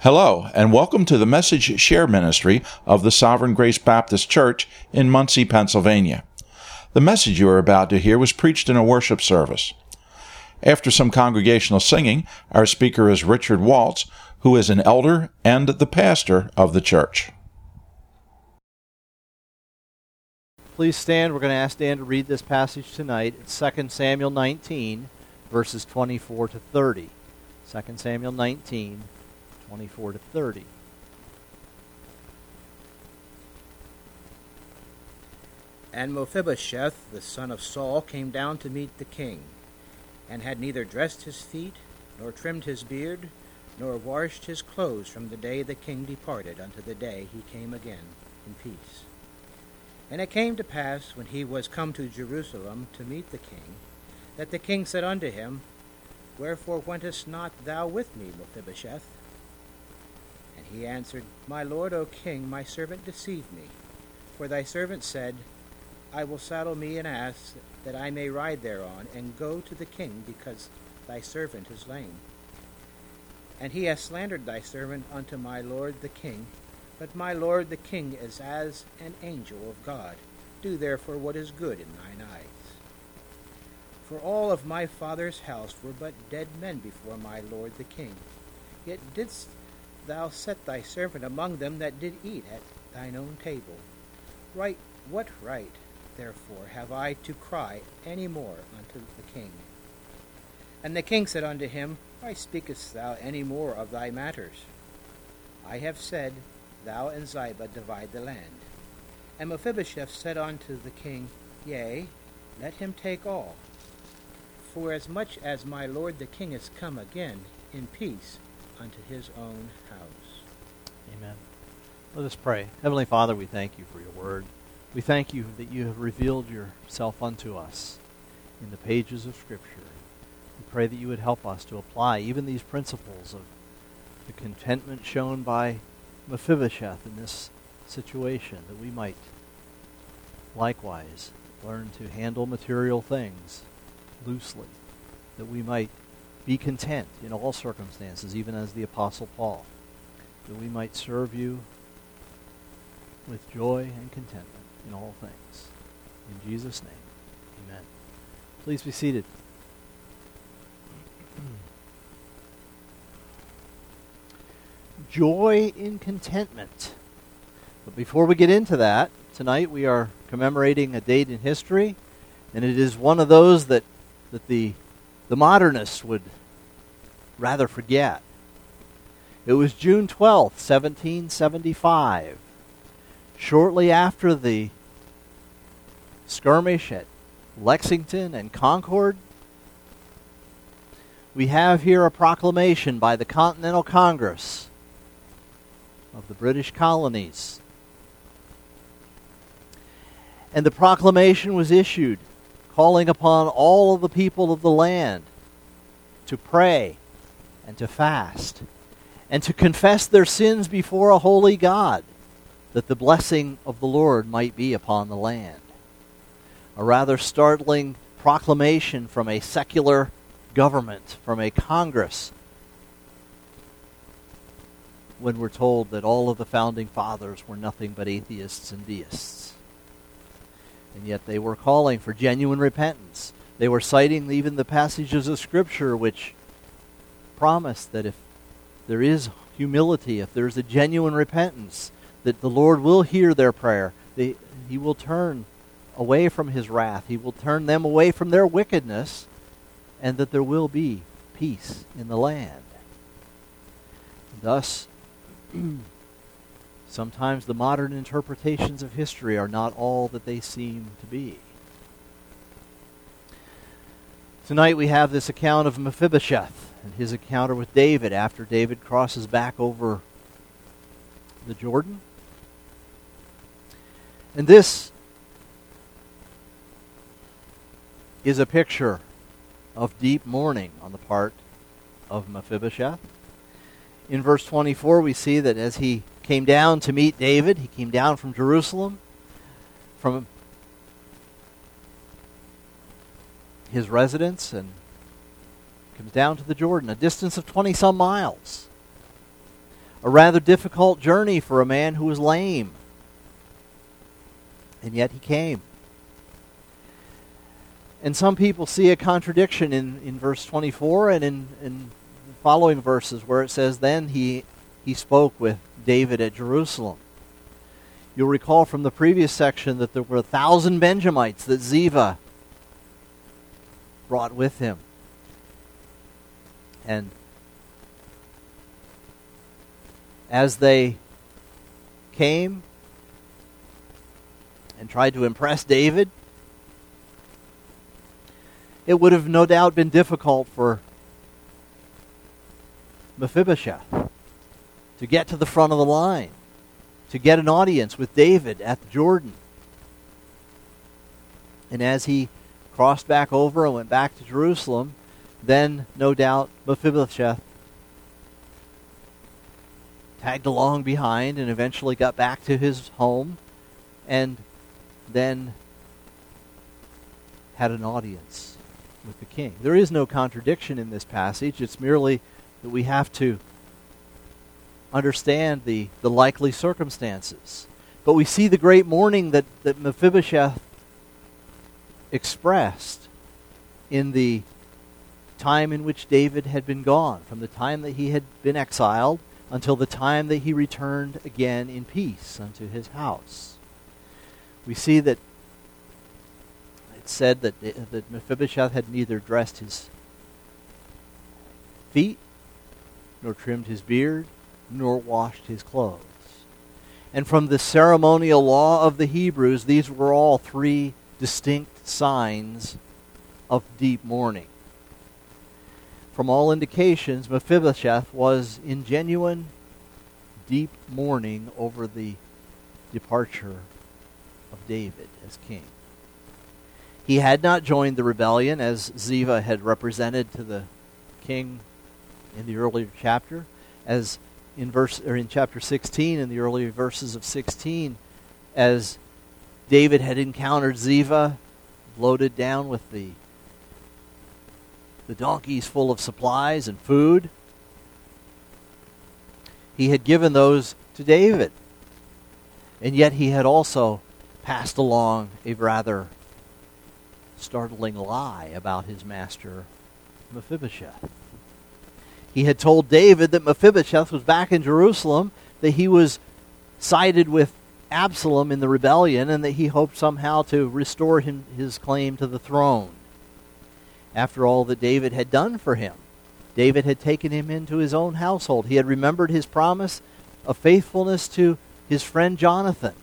Hello, and welcome to the Message Share Ministry of the Sovereign Grace Baptist Church in Muncie, Pennsylvania. The message you are about to hear was preached in a worship service. After some congregational singing, our speaker is Richard Waltz, who is an elder and the pastor of the church. Please stand. We're going to ask Dan to read this passage tonight. It's 2 Samuel 19, verses 24 to 30. 2 Samuel 19, 24 to 30. And Mephibosheth, the son of Saul, came down to meet the king, and had neither dressed his feet, nor trimmed his beard, nor washed his clothes from the day the king departed unto the day he came again in peace. And it came to pass, when he was come to Jerusalem to meet the king, that the king said unto him, Wherefore wentest not thou with me, Mephibosheth? And he answered, My lord, O king, my servant deceived me. For thy servant said, I will saddle me an ass, that I may ride thereon, and go to the king, because thy servant is lame. And he hath slandered thy servant unto my lord the king. But my lord the king is as an angel of God. Do therefore what is good in thine eyes. For all of my father's house were but dead men before my lord the king. Yet didst thou set thy servant among them that did eat at thine own table. What right, therefore, have I to cry any more unto the king? And the king said unto him, Why speakest thou any more of thy matters? I have said, Thou and Ziba divide the land. And Mephibosheth said unto the king, Yea, let him take all. For as much as my lord the king is come again in peace unto his own house. Amen. Let us pray. Heavenly Father, we thank you for your word. We thank you that you have revealed yourself unto us in the pages of Scripture. We pray that you would help us to apply even these principles of the contentment shown by Mephibosheth in this situation, that we might likewise learn to handle material things loosely, that we might be content in all circumstances, even as the Apostle Paul, that we might serve you with joy and contentment in all things. In Jesus' name, amen. Please be seated. Joy in contentment. But before we get into that, tonight we are commemorating a date in history, and it is one of those that the modernists would rather forget. It was June 12th, 1775. Shortly after the skirmish at Lexington and Concord, we have here a proclamation by the Continental Congress of the British colonies. And the proclamation was issued calling upon all of the people of the land to pray and to fast and to confess their sins before a holy God, that the blessing of the Lord might be upon the land. A rather startling proclamation from a secular government, from a Congress, when we're told that all of the founding fathers were nothing but atheists and deists. And yet they were calling for genuine repentance. They were citing even the passages of Scripture which promise that if there is humility, if there's a genuine repentance, that the Lord will hear their prayer. He will turn away from his wrath. He will turn them away from their wickedness, and that there will be peace in the land. Thus, sometimes the modern interpretations of history are not all that they seem to be. Tonight we have this account of Mephibosheth and his encounter with David after David crosses back over the Jordan. And this is a picture of deep mourning on the part of Mephibosheth. In verse 24 we see that as he came down to meet David, he came down from Jerusalem, from his residence, and comes down to the Jordan, a distance of 20-some miles. a rather difficult journey for a man who was lame. And yet he came. And some people see a contradiction in verse 24 and in the following verses where it says, then he spoke with David at Jerusalem. You'll recall from the previous section that there were 1,000 Benjamites that Ziva brought with him. And as they came and tried to impress David, it would have no doubt been difficult for Mephibosheth to get to the front of the line, to get an audience with David at the Jordan. And as he crossed back over and went back to Jerusalem, then no doubt Mephibosheth tagged along behind and eventually got back to his home and then had an audience with the king. There is no contradiction in this passage. It's merely that we have to understand the likely circumstances. But we see the great mourning that Mephibosheth expressed in the time in which David had been gone, from the time that he had been exiled until the time that he returned again in peace unto his house. We see that it said that Mephibosheth had neither dressed his feet, nor trimmed his beard, nor washed his clothes. And from the ceremonial law of the Hebrews, these were all three distinct signs of deep mourning. From all indications, Mephibosheth was in genuine, deep mourning over the departure of David as king. He had not joined the rebellion as Ziva had represented to the king in the earlier chapter, as in chapter 16, in the earlier verses of 16, as David had encountered Ziva loaded down with the donkeys full of supplies and food. He had given those to David. And yet he had also passed along a rather startling lie about his master Mephibosheth. He had told David that Mephibosheth was back in Jerusalem, that he was sided with Absalom in the rebellion, and that he hoped somehow to restore his claim to the throne. After all that David had done for him, David had taken him into his own household. He had remembered his promise of faithfulness to his friend Jonathan.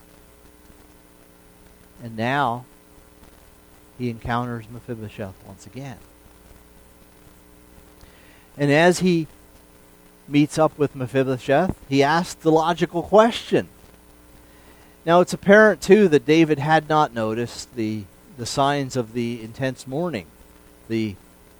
And now he encounters Mephibosheth once again. And as he meets up with Mephibosheth, he asks the logical question. Now it's apparent, too, that David had not noticed the signs of the intense mourning. The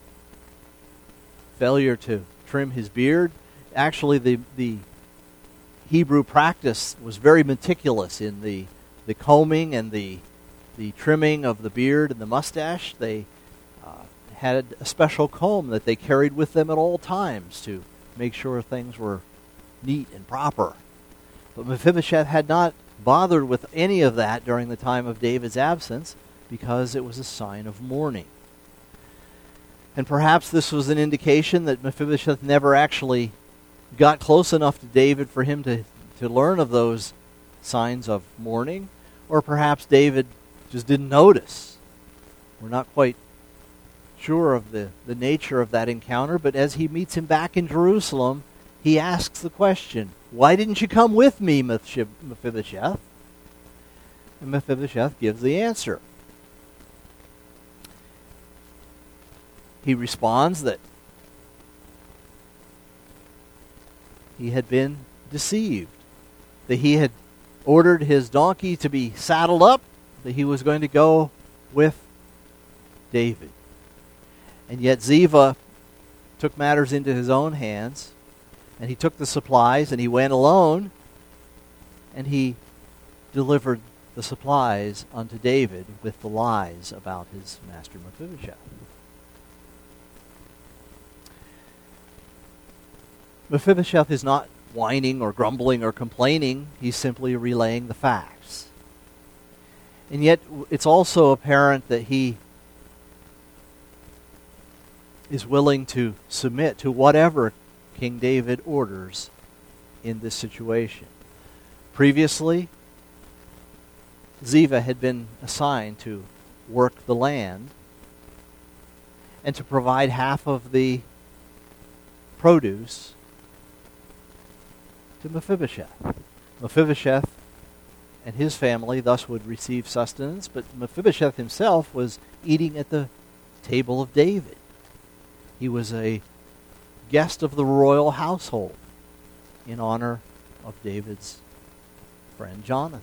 failure to trim his beard. Actually, the Hebrew practice was very meticulous in the combing and the trimming of the beard and the mustache. They had a special comb that they carried with them at all times to make sure things were neat and proper. But Mephibosheth had not bothered with any of that during the time of David's absence because it was a sign of mourning. And perhaps this was an indication that Mephibosheth never actually got close enough to David for him to learn of those signs of mourning, or perhaps David just didn't notice. We're not quite sure of the nature of that encounter, but as he meets him back in Jerusalem, he asks the question, "Why didn't you come with me, Mephibosheth?" And Mephibosheth gives the answer. He responds that he had been deceived, that he had ordered his donkey to be saddled up, that he was going to go with David. And yet Ziva took matters into his own hands, and he took the supplies, and he went alone, and he delivered the supplies unto David with the lies about his master Mephibosheth. Mephibosheth is not whining or grumbling or complaining. He's simply relaying the facts. And yet it's also apparent that he is willing to submit to whatever King David orders in this situation. Previously, Ziva had been assigned to work the land and to provide half of the produce to Mephibosheth. Mephibosheth and his family thus would receive sustenance, but Mephibosheth himself was eating at the table of David. He was a guest of the royal household in honor of David's friend Jonathan.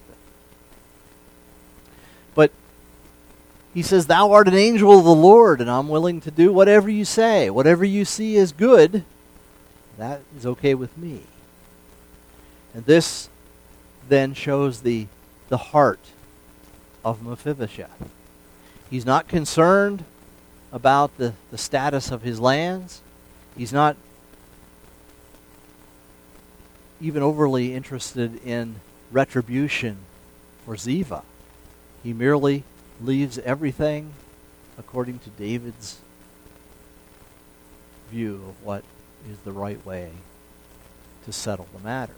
But he says, "Thou art an angel of the Lord, and I'm willing to do whatever you say. Whatever you see as good, that is okay with me." And this then shows the heart of Mephibosheth. He's not concerned about the status of his lands. He's not even overly interested in retribution for Ziva. He merely leaves everything according to David's view of what is the right way to settle the matter.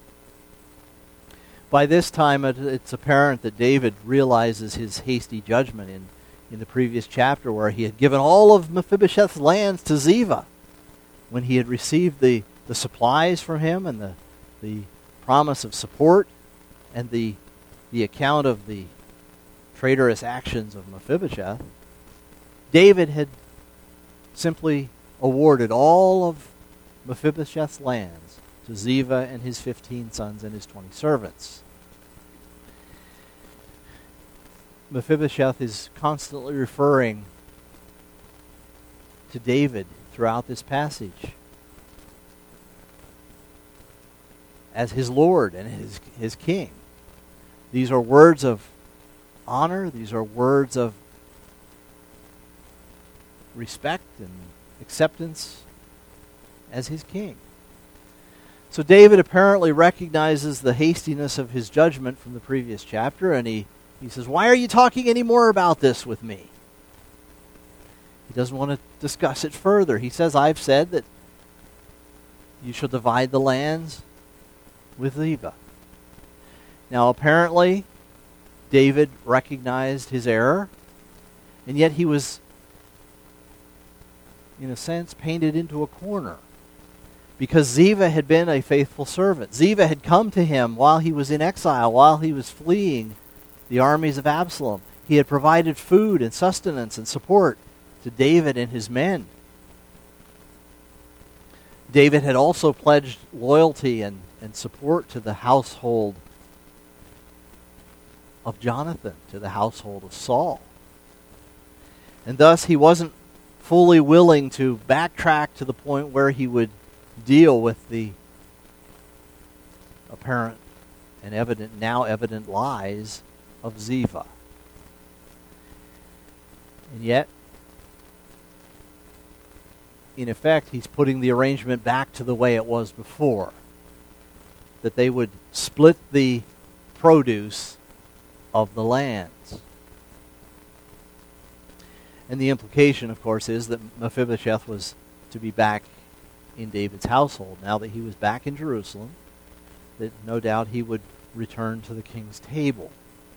By this time, it's apparent that David realizes his hasty judgment in the previous chapter, where he had given all of Mephibosheth's lands to Ziva when he had received the supplies from him and the promise of support and the account of the traitorous actions of Mephibosheth. David had simply awarded all of Mephibosheth's lands to Ziva and his 15 sons and his 20 servants. Mephibosheth is constantly referring to David throughout this passage as his Lord and his king. These are words of honor. These are words of respect and acceptance as his king. So David apparently recognizes the hastiness of his judgment from the previous chapter, and he says, "Why are you talking any more about this with me?" He doesn't want to discuss it further. He says, "I've said that you shall divide the lands with Ziva." Now apparently, David recognized his error, and yet he was, in a sense, painted into a corner. Because Ziva had been a faithful servant. Ziva had come to him while he was in exile, while he was fleeing the armies of Absalom. He had provided food and sustenance and support to David and his men. David had also pledged loyalty and support to the household of Jonathan, to the household of Saul. And thus he wasn't fully willing to backtrack to the point where he would deal with the apparent and now evident lies of Ziva. And yet, in effect, he's putting the arrangement back to the way it was before. That they would split the produce of the lands. And the implication, of course, is that Mephibosheth was to be back in David's household. Now that he was back in Jerusalem, that no doubt he would return to the king's table.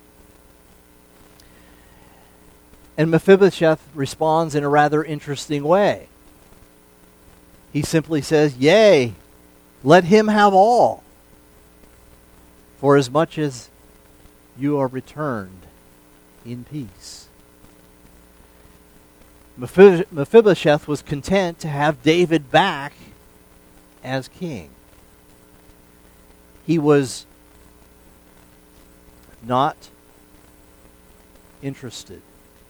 And Mephibosheth responds in a rather interesting way. He simply says, "Yea, let him have all, for as much as you are returned in peace." Mephibosheth was content to have David back as king. He was not interested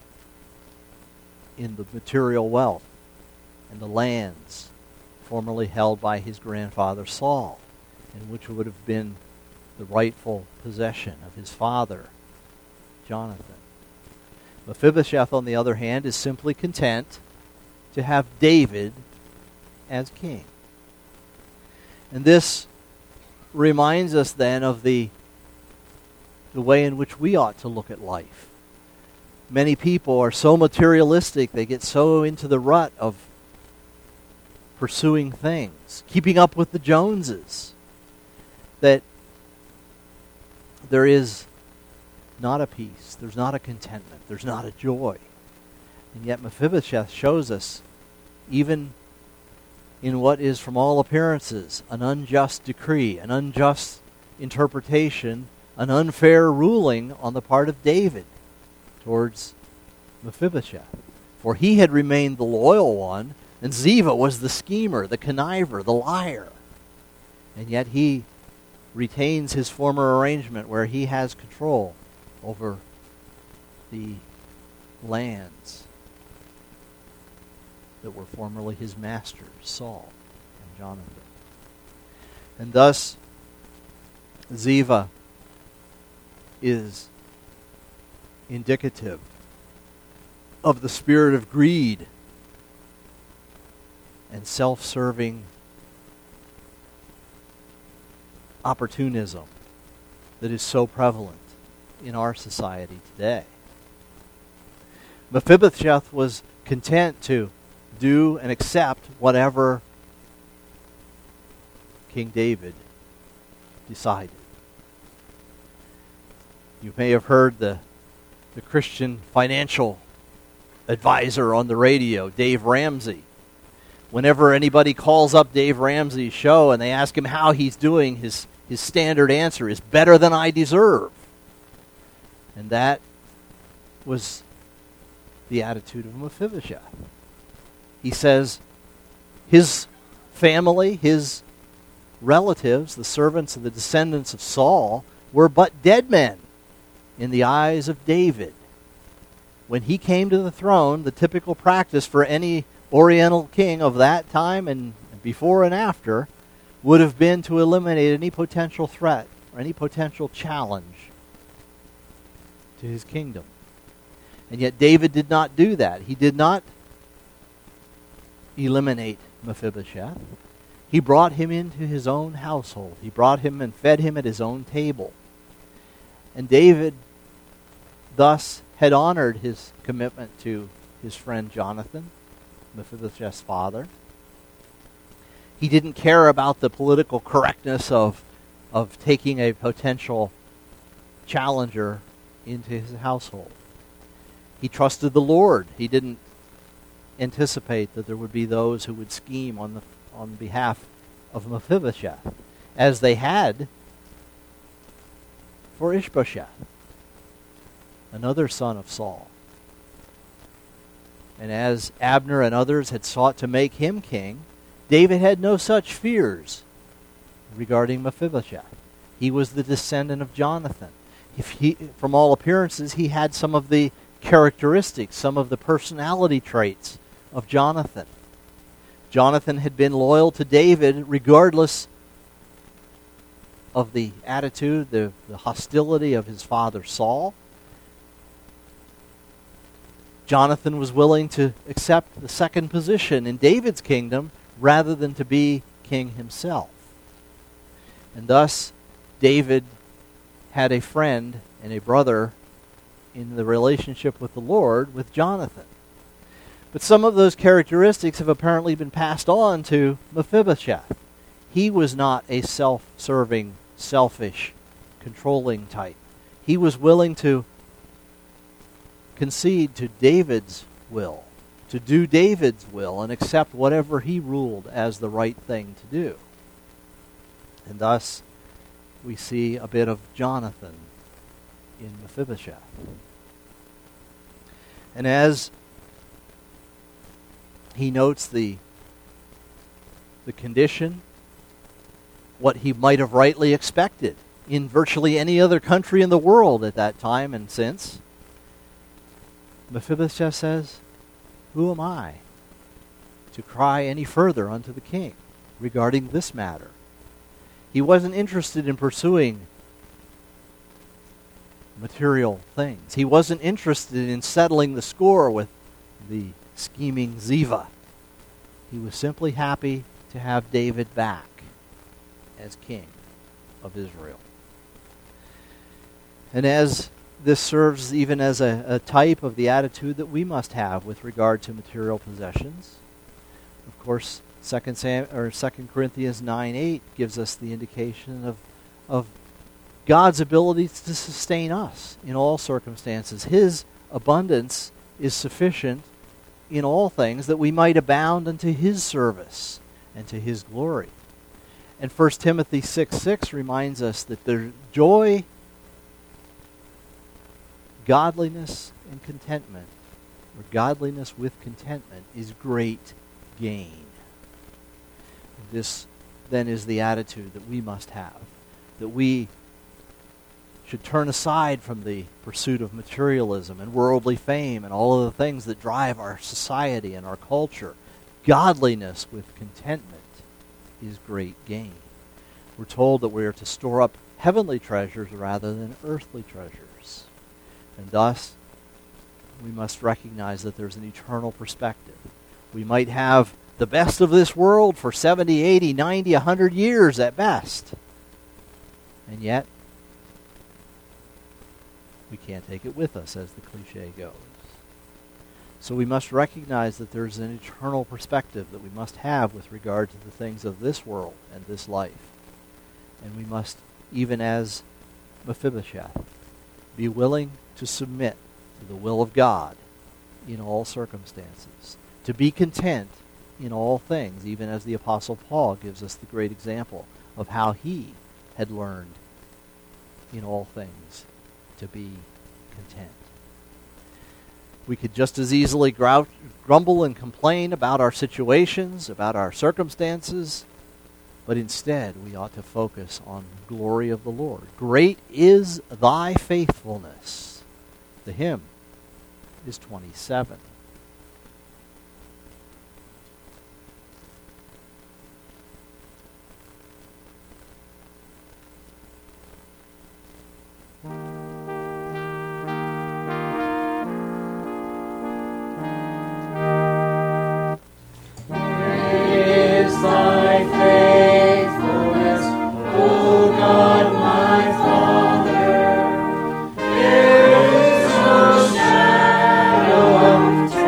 in the material wealth and the lands formerly held by his grandfather Saul, and which would have been the rightful possession of his father, Jonathan. Mephibosheth, on the other hand, is simply content to have David as king. And this reminds us then of the way in which we ought to look at life. Many people are so materialistic, they get so into the rut of pursuing things, keeping up with the Joneses, that there is not a peace, there's not a contentment, there's not a joy. And yet Mephibosheth shows us, even in what is from all appearances an unjust decree, an unjust interpretation, an unfair ruling on the part of David towards Mephibosheth. For he had remained the loyal one, and Ziva was the schemer, the conniver, the liar. And yet he retains his former arrangement where he has control over the lands that were formerly his masters, Saul and Jonathan. And thus, Ziva is indicative of the spirit of greed and self-serving opportunism that is so prevalent in our society today. Mephibosheth was content to do and accept whatever King David decided. You may have heard the Christian financial advisor on the radio, Dave Ramsey. Whenever anybody calls up Dave Ramsey's show and they ask him how he's doing, his standard answer is better than I deserve. And that was the attitude of Mephibosheth. He says his family, his relatives, the servants and the descendants of Saul, were but dead men in the eyes of David. When he came to the throne, the typical practice for any Oriental king of that time and before and after would have been to eliminate any potential threat or any potential challenge to his kingdom. And yet David did not do that. He did not eliminate Mephibosheth. He brought him into his own household. He brought him and fed him at his own table. And David thus had honored his commitment to his friend Jonathan, Mephibosheth's father. He didn't care about the political correctness of taking a potential challenger into his household. He trusted the Lord. He didn't anticipate that there would be those who would scheme on behalf of Mephibosheth, as they had for Ishbosheth, another son of Saul. And as Abner and others had sought to make him king, David had no such fears regarding Mephibosheth. He was the descendant of Jonathan. From all appearances, he had some of the characteristics, some of the personality traits of Jonathan. Jonathan had been loyal to David regardless of the attitude, the hostility of his father Saul. Jonathan was willing to accept the second position in David's kingdom rather than to be king himself. And thus, David had a friend and a brother in the relationship with the Lord with Jonathan. But some of those characteristics have apparently been passed on to Mephibosheth. He was not a self-serving, selfish, controlling type. He was willing to concede to David's will, to do David's will, and accept whatever he ruled as the right thing to do. And thus, we see a bit of Jonathan in Mephibosheth. And as he notes the condition, what he might have rightly expected in virtually any other country in the world at that time and since, Mephibosheth says, "Who am I to cry any further unto the king regarding this matter?" He wasn't interested in pursuing material things. He wasn't interested in settling the score with the scheming Ziva. He was simply happy to have David back as king. of Israel. And as this serves even as a type of the attitude that we must have with regard to material possessions. Of course, 2 Corinthians 9:8 gives us the indication of God's ability to sustain us in all circumstances. His abundance is sufficient in all things that we might abound unto His service and to His glory. And 1 Timothy 6:6 reminds us that the joy, godliness, and contentment, or godliness with contentment, is great gain. This then is the attitude that we must have, that we should turn aside from the pursuit of materialism and worldly fame and all of the things that drive our society and our culture. Godliness with contentment is great gain. We're told that we are to store up heavenly treasures rather than earthly treasures. And thus, we must recognize that there's an eternal perspective. We might have the best of this world for 70, 80, 90, 100 years at best. And yet, we can't take it with us, as the cliche goes. So we must recognize that there's an eternal perspective that we must have with regard to the things of this world and this life. And we must, even as Mephibosheth, be willing to submit to the will of God in all circumstances, to be content in all things, even as the Apostle Paul gives us the great example of how he had learned in all things to be content. We could just as easily grumble and complain about our situations, about our circumstances, but instead we ought to focus on the glory of the Lord. Great is thy faithfulness. The hymn is 27. There is no shadow of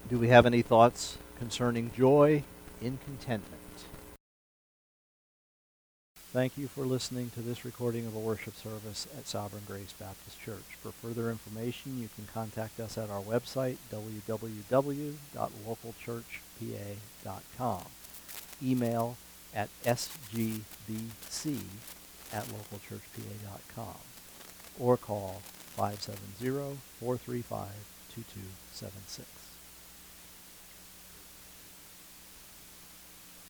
Do we have any thoughts concerning joy in contentment? Thank you for listening to this recording of a worship service at Sovereign Grace Baptist Church. For further information, you can contact us at our website, www.localchurchpa.com. Email at sgbbc@localchurchpa.com, or call 570-435-2276.